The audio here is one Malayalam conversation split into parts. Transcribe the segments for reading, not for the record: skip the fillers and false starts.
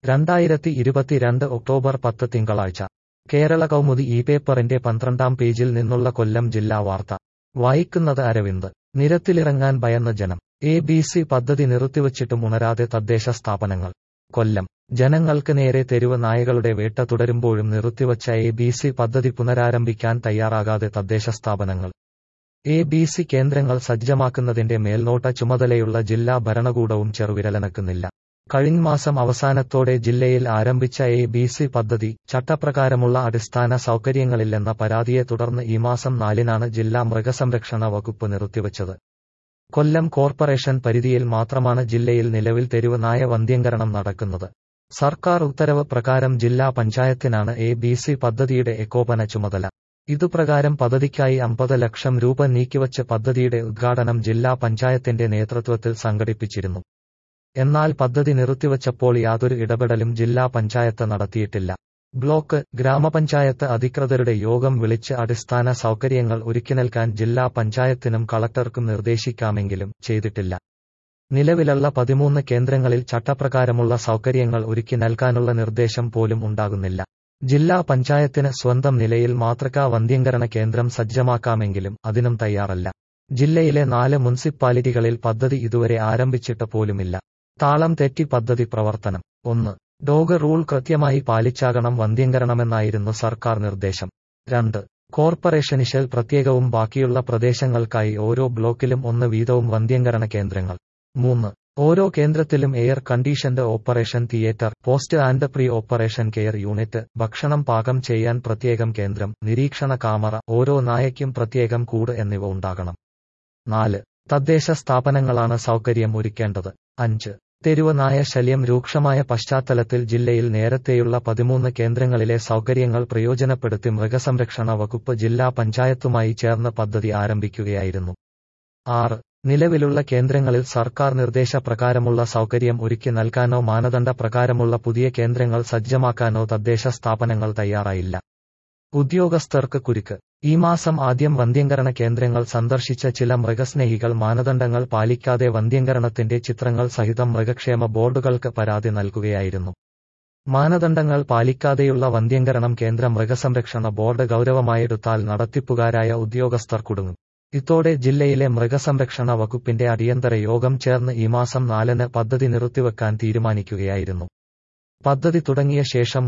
2022 ഒക്ടോബർ 10 തിങ്കളാഴ്ച കേരള കൗമുദി ഈ പേപ്പറിന്റെ 12-ാം പേജിൽ നിന്നുള്ള കൊല്ലം ജില്ലാ വാർത്ത വായിക്കുന്നത് അരവിന്ദ്. നിരത്തിലിറങ്ങാൻ ഭയന്ന ജനം. ABC പദ്ധതി നിർത്തിവച്ചിട്ടും ഉണരാതെ തദ്ദേശ സ്ഥാപനങ്ങൾ. കൊല്ലം. ജനങ്ങൾക്ക് നേരെ തെരുവ് നായകളുടെ വേട്ട തുടരുമ്പോഴും നിർത്തിവച്ച ABC പദ്ധതി പുനരാരംഭിക്കാൻ തയ്യാറാകാതെ തദ്ദേശ സ്ഥാപനങ്ങൾ. ABC കേന്ദ്രങ്ങൾ സജ്ജമാക്കുന്നതിന്റെ മേൽനോട്ട ചുമതലയുള്ള ജില്ലാ ഭരണകൂടവും ചെറുവിരലനക്കുന്നില്ല. കഴിഞ്ഞ മാസം അവസാനത്തോടെ ജില്ലയിൽ ആരംഭിച്ച ABC പദ്ധതി ചട്ടപ്രകാരമുള്ള അടിസ്ഥാന സൗകര്യങ്ങളില്ലെന്ന പരാതിയെ തുടർന്ന് ഈ മാസം 4-നാണ് ജില്ലാ മൃഗസംരക്ഷണ വകുപ്പ് നിർത്തിവച്ചത്. കൊല്ലം കോർപ്പറേഷൻ പരിധിയിൽ മാത്രമാണ് ജില്ലയിൽ നിലവിൽ തെരുവ് നായ വന്ധ്യംകരണം നടക്കുന്നത്. സർക്കാർ ഉത്തരവ് പ്രകാരം ജില്ലാ പഞ്ചായത്തിനാണ് ABC പദ്ധതിയുടെ ഏകോപന ചുമതല. ഇതുപ്രകാരം പദ്ധതിക്കായി 50 ലക്ഷം രൂപ നീക്കിവച്ച് പദ്ധതിയുടെ ഉദ്ഘാടനം ജില്ലാ പഞ്ചായത്തിന്റെ നേതൃത്വത്തിൽ സംഘടിപ്പിച്ചിരുന്നു. എന്നാൽ പദ്ധതി നിർത്തിവച്ചപ്പോൾ യാതൊരു ഇടപെടലും ജില്ലാ പഞ്ചായത്ത് നടത്തിയിട്ടില്ല. ബ്ലോക്ക്, ഗ്രാമപഞ്ചായത്ത് അധികൃതരുടെ യോഗം വിളിച്ച് അടിസ്ഥാന സൗകര്യങ്ങൾ ഒരുക്കിനൽകാൻ ജില്ലാ പഞ്ചായത്തിനും കളക്ടർക്കും നിർദ്ദേശിക്കാമെങ്കിലും ചെയ്തിട്ടില്ല. നിലവിലുള്ള 13 കേന്ദ്രങ്ങളിൽ ചട്ടപ്രകാരമുള്ള സൗകര്യങ്ങൾ ഒരുക്കി നൽകാനുള്ള നിർദ്ദേശം പോലും ഉണ്ടാകുന്നില്ല. ജില്ലാ പഞ്ചായത്തിന് സ്വന്തം നിലയിൽ മാതൃകാ വന്ധ്യംകരണ കേന്ദ്രം സജ്ജമാക്കാമെങ്കിലും അതിനും തയ്യാറല്ല. ജില്ലയിലെ 4 മുനിസിപ്പാലിറ്റികളിൽ പദ്ധതി ഇതുവരെ ആരംഭിച്ചിട്ട് പോലുമില്ല. താളം തെറ്റി പദ്ധതി പ്രവർത്തനം. 1. ഡോഗ് റൂൾ കൃത്യമായി പാലിച്ചാകണം വന്ധ്യംകരണമെന്നായിരുന്നു സർക്കാർ നിർദ്ദേശം. 2. കോർപ്പറേഷനിൽ പ്രത്യേകവും ബാക്കിയുള്ള പ്രദേശങ്ങൾക്കായി ഓരോ ബ്ലോക്കിലും 1 വീതവും വന്ധ്യംകരണ കേന്ദ്രങ്ങൾ. 3. ഓരോ കേന്ദ്രത്തിലും air conditioned operation theatre, post and pre operation care unit, ഭക്ഷണം പാകം ചെയ്യാൻ പ്രത്യേകം കേന്ദ്രം, നിരീക്ഷണ കാമറ, ഓരോ നായയ്ക്കും പ്രത്യേകം കൂട് എന്നിവ ഉണ്ടാകണം. 4. തദ്ദേശ സ്ഥാപനങ്ങളാണ് സൗകര്യം ഒരുക്കേണ്ടത്. 5. തെരുവ് നായ ശല്യം രൂക്ഷമായ പശ്ചാത്തലത്തിൽ ജില്ലയിൽ നേരത്തെയുള്ള 13 കേന്ദ്രങ്ങളിലെ സൗകര്യങ്ങൾ പ്രയോജനപ്പെടുത്തി മൃഗസംരക്ഷണ വകുപ്പ് ജില്ലാ പഞ്ചായത്തുമായി ചേർന്ന് പദ്ധതി ആരംഭിക്കുകയായിരുന്നു. 6. നിലവിലുള്ള കേന്ദ്രങ്ങളിൽ സർക്കാർ നിർദ്ദേശപ്രകാരമുള്ള സൗകര്യം ഒരുക്കി നൽകാനോ മാനദണ്ഡ പ്രകാരമുള്ള പുതിയ കേന്ദ്രങ്ങൾ സജ്ജമാക്കാനോ തദ്ദേശ സ്ഥാപനങ്ങൾ തയ്യാറായില്ല. ഉദ്യോഗസ്ഥർക്ക് കുരുക്ക്. ഈ മാസം ആദ്യം വന്ധ്യംകരണ കേന്ദ്രങ്ങൾ സന്ദർശിച്ച ചില മൃഗസ്നേഹികൾ മാനദണ്ഡങ്ങൾ പാലിക്കാതെ വന്ധ്യംകരണത്തിന്റെ ചിത്രങ്ങൾ സഹിതം മൃഗക്ഷേമ ബോർഡുകൾക്ക് പരാതി നൽകുകയായിരുന്നു. മാനദണ്ഡങ്ങൾ പാലിക്കാതെയുള്ള വന്ധ്യംകരണം കേന്ദ്ര മൃഗസംരക്ഷണ ബോർഡ് ഗൗരവമായെടുത്താൽ നടത്തിപ്പുകാരായ ഉദ്യോഗസ്ഥർ കുടുങ്ങും. ഇതോടെ ജില്ലയിലെ മൃഗസംരക്ഷണ വകുപ്പിന്റെ അടിയന്തര യോഗം ചേർന്ന് ഈ മാസം 4-ന് പദ്ധതി നിർത്തിവെക്കാൻ തീരുമാനിക്കുകയായിരുന്നു. പദ്ധതി തുടങ്ങിയ ശേഷം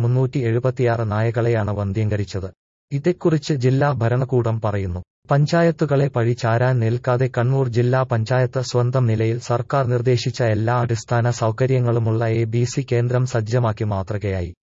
376 നായകളെയാണ് വന്ധ്യംകരിച്ചത്. ഇതേക്കുറിച്ച് ജില്ലാ ഭരണകൂടം പറയുന്നു. പഞ്ചായത്തുകളെ പഴി ചാരാൻ നിൽക്കാതെ കണ്ണൂർ ജില്ലാ പഞ്ചായത്ത് സ്വന്തം നിലയിൽ സർക്കാർ നിർദ്ദേശിച്ച എല്ലാ അടിസ്ഥാന സൗകര്യങ്ങളുമുള്ള ABC കേന്ദ്രം സജ്ജമാക്കി മാതൃകയായി.